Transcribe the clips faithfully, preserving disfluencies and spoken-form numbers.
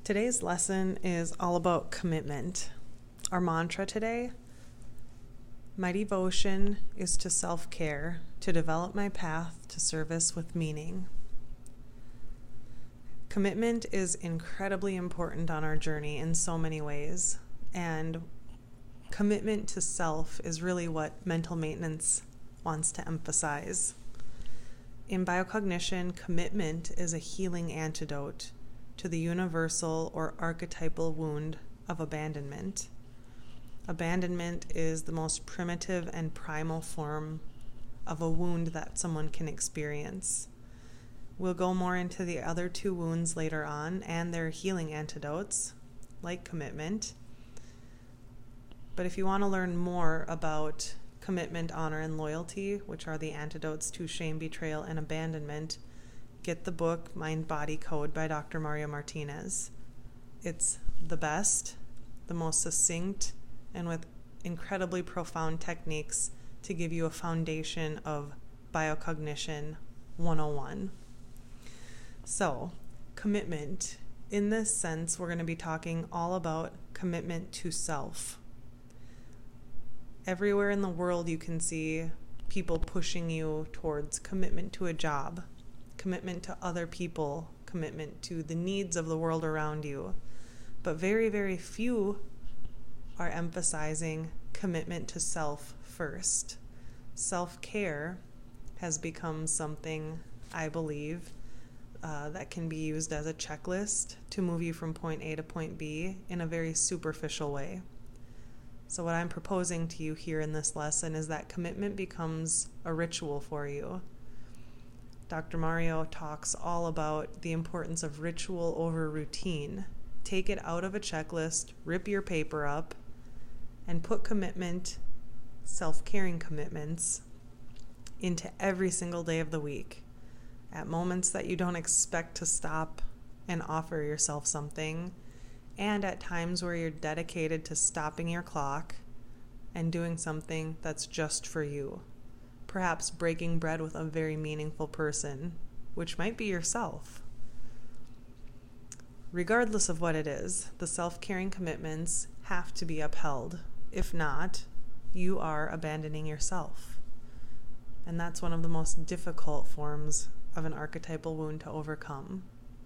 Today's lesson is all about commitment. Our mantra today, my devotion is to self-care, to develop my path to service with meaning. Commitment is incredibly important on our journey in so many ways, and commitment to self is really what mental maintenance wants to emphasize. In biocognition, commitment is a healing antidote to the universal or archetypal wound of abandonment. Abandonment is the most primitive and primal form of a wound that someone can experience. We'll go more into the other two wounds later on and their healing antidotes, like commitment. But if you want to learn more about commitment, honor, and loyalty, which are the antidotes to shame, betrayal, and abandonment, get the book Mind Body Code by Doctor Mario Martinez. It's the best, the most succinct, and with incredibly profound techniques to give you a foundation of biocognition one oh one. So, commitment. In this sense, we're going to be talking all about commitment to self. Everywhere in the world you can see people pushing you towards commitment to a job, commitment to other people, commitment to the needs of the world around you. But very, very few are emphasizing commitment to self first. Self-care has become something, I believe, uh, that can be used as a checklist to move you from point A to point B in a very superficial way. So what I'm proposing to you here in this lesson is that commitment becomes a ritual for you. Doctor Mario talks all about the importance of ritual over routine. Take it out of a checklist, rip your paper up, and put commitment, self-caring commitments, into every single day of the week. At moments that you don't expect to stop and offer yourself something, and at times where you're dedicated to stopping your clock and doing something that's just for you. Perhaps breaking bread with a very meaningful person, which might be yourself. Regardless of what it is, the self-caring commitments have to be upheld. If not, you are abandoning yourself. And that's one of the most difficult forms of an archetypal wound to overcome.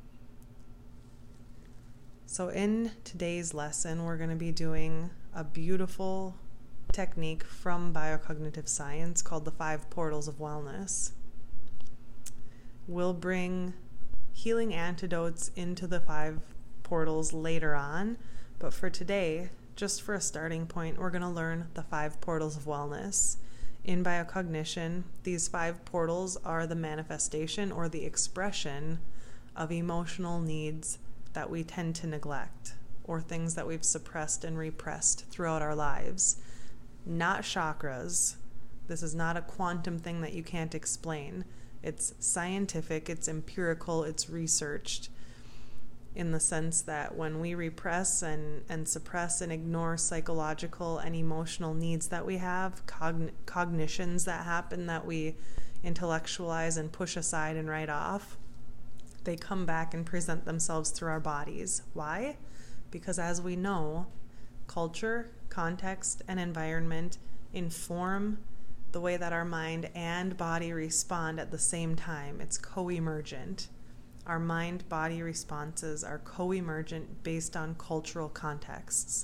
So in today's lesson, we're going to be doing a beautiful technique from biocognitive science called the five portals of wellness. We'll bring healing antidotes into the five portals later on, but for today, just for a starting point, we're going to learn the five portals of wellness. In biocognition, these five portals are the manifestation or the expression of emotional needs that we tend to neglect, or things that we've suppressed and repressed throughout our lives. Not chakras. This is not a quantum thing that you can't explain. It's scientific, it's empirical, it's researched, in the sense that when we repress and, and suppress and ignore psychological and emotional needs that we have, cogn- cognitions that happen that we intellectualize and push aside and write off, they come back and present themselves through our bodies. Why? Because as we know, culture, context, and environment inform the way that our mind and body respond at the same time. It's co-emergent. Our mind-body responses are co-emergent based on cultural contexts.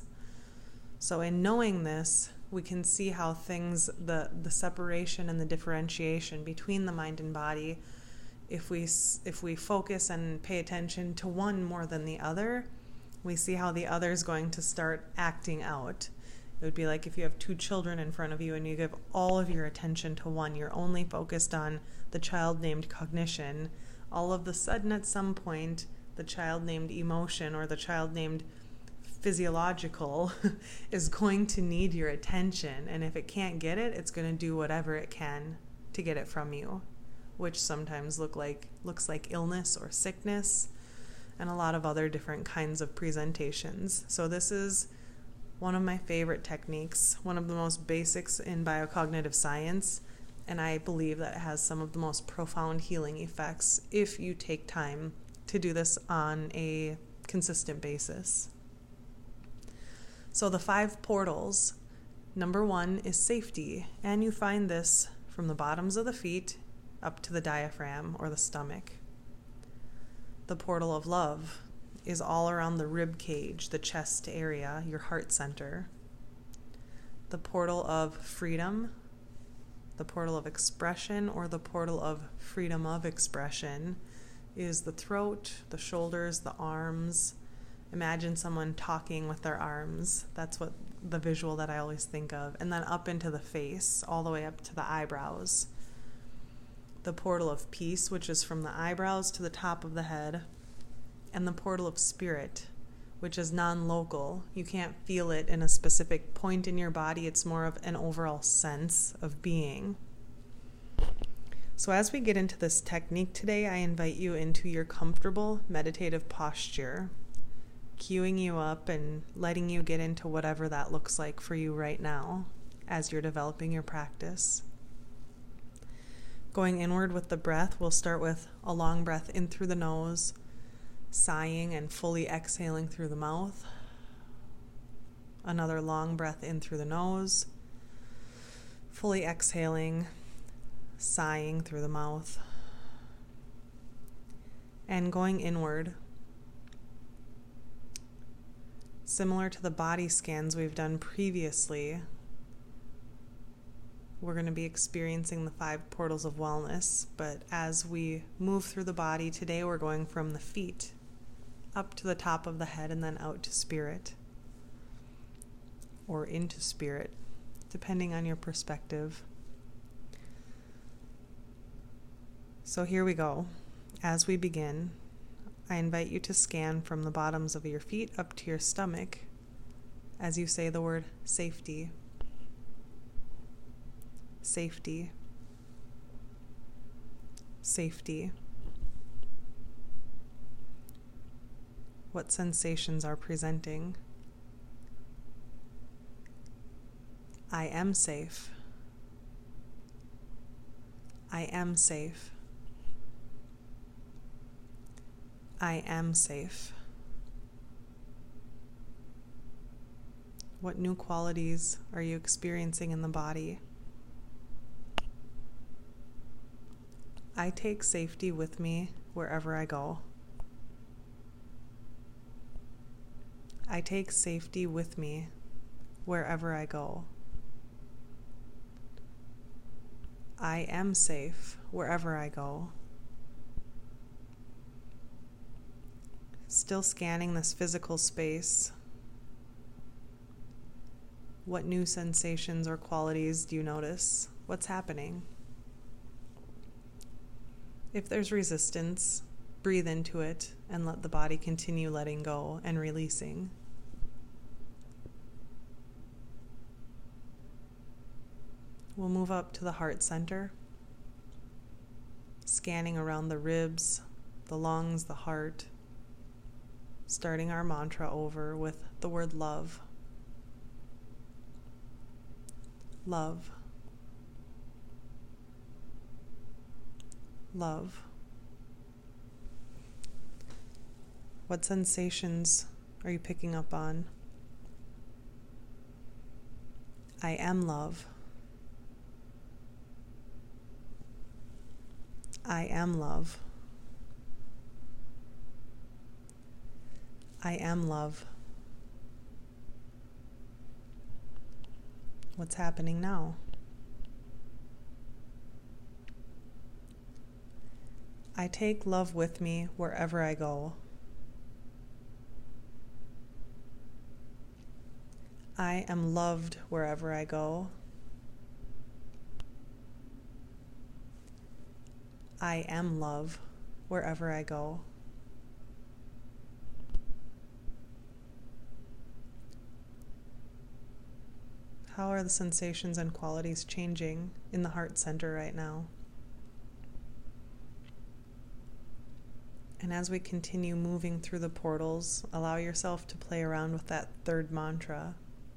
So in knowing this, we can see how things, the, the separation and the differentiation between the mind and body, If we if we focus and pay attention to one more than the other, we see how the other is going to start acting out. It would be like if you have two children in front of you and you give all of your attention to one, you're only focused on the child named cognition. All of a sudden, at some point, the child named emotion or the child named physiological is going to need your attention. And if it can't get it, it's going to do whatever it can to get it from you, which sometimes look like looks like illness or sickness and a lot of other different kinds of presentations. So this is one of my favorite techniques, one of the most basics in biocognitive science, and I believe that it has some of the most profound healing effects if you take time to do this on a consistent basis. So the five portals, number one is safety, and you find this from the bottoms of the feet up to the diaphragm or the stomach. The portal of love is all around the rib cage, the chest area, your heart center. The portal of freedom, the portal of expression, or the portal of freedom of expression is the throat, the shoulders, the arms. Imagine someone talking with their arms. That's what the visual that I always think of. And then up into the face, all the way up to the eyebrows. The portal of peace, which is from the eyebrows to the top of the head. And the portal of spirit, which is non-local. You can't feel it in a specific point in your body. It's more of an overall sense of being. So as we get into this technique today, I invite you into your comfortable meditative posture, cueing you up and letting you get into whatever that looks like for you right now as you're developing your practice. Going inward with the breath, we'll start with a long breath in through the nose, sighing and fully exhaling through the mouth. Another long breath in through the nose, fully exhaling, sighing through the mouth. And going inward, similar to the body scans we've done previously, we're going to be experiencing the five portals of wellness, but as we move through the body today, we're going from the feet up to the top of the head and then out to spirit, or into spirit, depending on your perspective. So here we go. As we begin, I invite you to scan from the bottoms of your feet up to your stomach as you say the word safety. Safety. Safety. What sensations are presenting? I am safe. I am safe. I am safe. What new qualities are you experiencing in the body? I take safety with me wherever I go. I take safety with me wherever I go. I am safe wherever I go. Still scanning this physical space. What new sensations or qualities do you notice? What's happening? If there's resistance, breathe into it and let the body continue letting go and releasing. We'll move up to the heart center, scanning around the ribs, the lungs, the heart, starting our mantra over with the word love. Love. Love. What sensations are you picking up on? I am love. I am love. I am love. What's happening now? I take love with me wherever I go. I am loved wherever I go. I am love wherever I go. How are the sensations and qualities changing in the heart center right now? And as we continue moving through the portals, allow yourself to play around with that third mantra.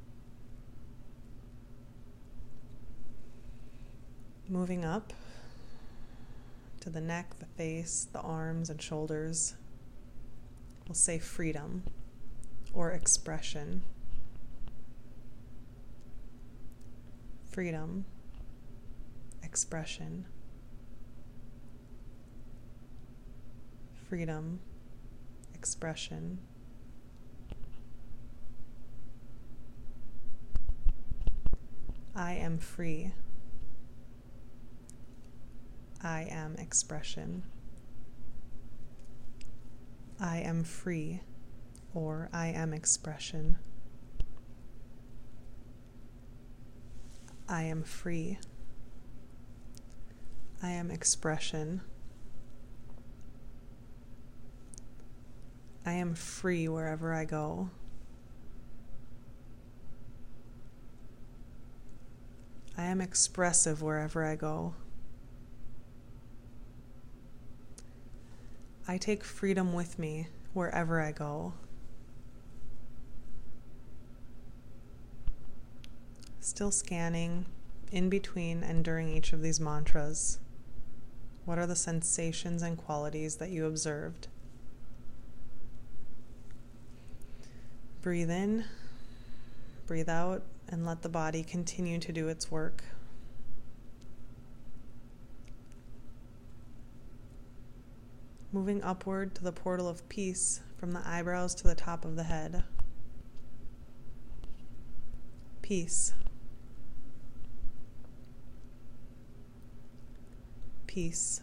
Moving up to the neck, the face, the arms and shoulders. We'll say freedom or expression. Freedom, expression. Freedom, expression. I am free. I am expression. I am free, or I am expression. I am free. I am expression. I am free wherever I go. I am expressive wherever I go. I take freedom with me wherever I go. Still scanning in between and during each of these mantras. What are the sensations and qualities that you observed? Breathe in, breathe out, and let the body continue to do its work. Moving upward to the portal of peace from the eyebrows to the top of the head. Peace. Peace.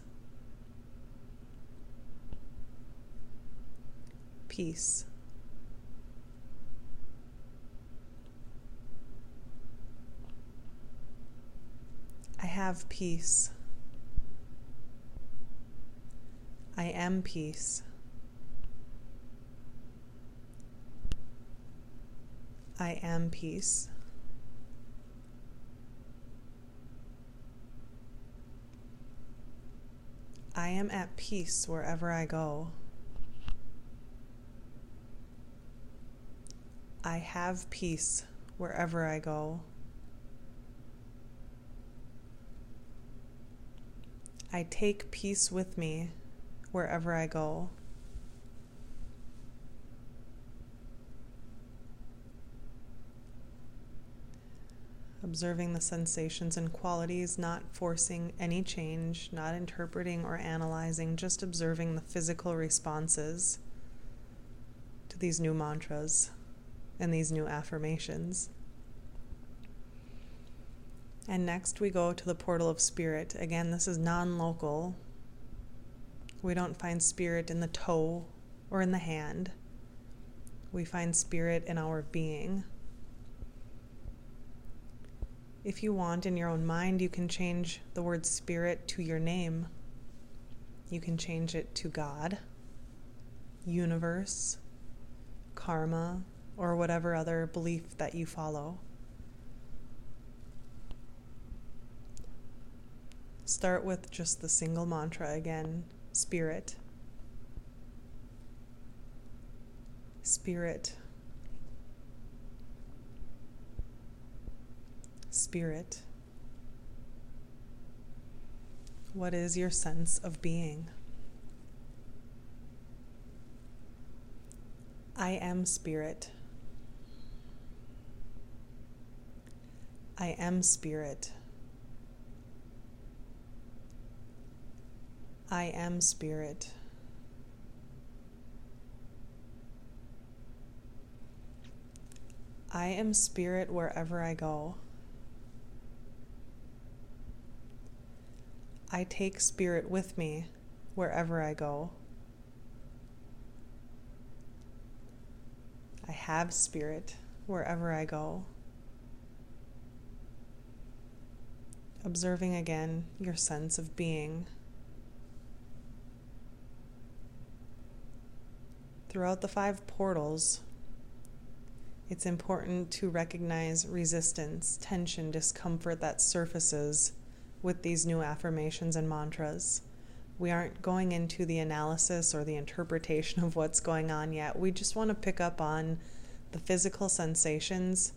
Peace. I have peace. I am peace. I am peace. I am at peace wherever I go. I have peace wherever I go. I take peace with me wherever I go. Observing the sensations and qualities, not forcing any change, not interpreting or analyzing, just observing the physical responses to these new mantras and these new affirmations. And next we go to the portal of spirit. Again, this is non-local. We don't find spirit in the toe or in the hand. We find spirit in our being. If you want, in your own mind, you can change the word spirit to your name. You can change it to God, universe, karma, or whatever other belief that you follow. Start with just the single mantra again, spirit. Spirit. Spirit. What is your sense of being? I am spirit. I am spirit. I am spirit. I am spirit wherever I go. I take spirit with me wherever I go. I have spirit wherever I go. Observing again your sense of being. Throughout the five portals, it's important to recognize resistance, tension, discomfort that surfaces with these new affirmations and mantras. We aren't going into the analysis or the interpretation of what's going on yet. We just want to pick up on the physical sensations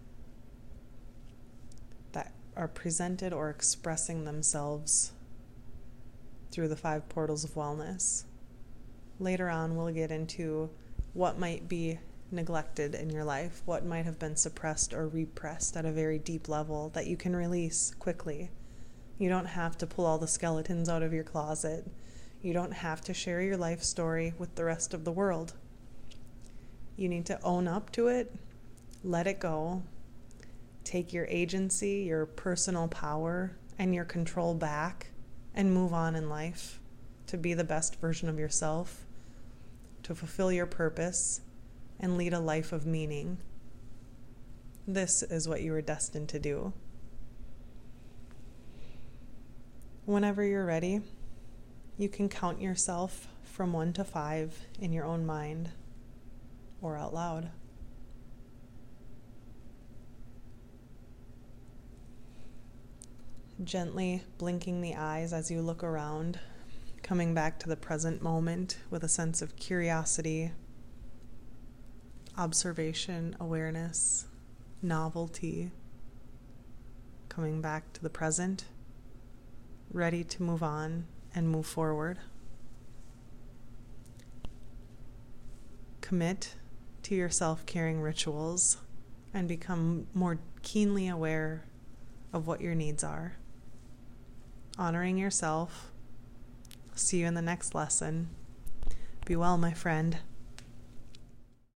that are presented or expressing themselves through the five portals of wellness. Later on, we'll get into what might be neglected in your life, what might have been suppressed or repressed at a very deep level that you can release quickly. You don't have to pull all the skeletons out of your closet. You don't have to share your life story with the rest of the world. You need to own up to it, let it go, take your agency, your personal power, and your control back, and move on in life to be the best version of yourself, to fulfill your purpose, and lead a life of meaning. This is what you were destined to do. Whenever you're ready, you can count yourself from one to five in your own mind or out loud. Gently blinking the eyes as you look around, coming back to the present moment with a sense of curiosity, observation, awareness, novelty, coming back to the present, ready to move on and move forward. Commit to your self-caring rituals and become more keenly aware of what your needs are. Honoring yourself. See you in the next lesson. Be well, my friend.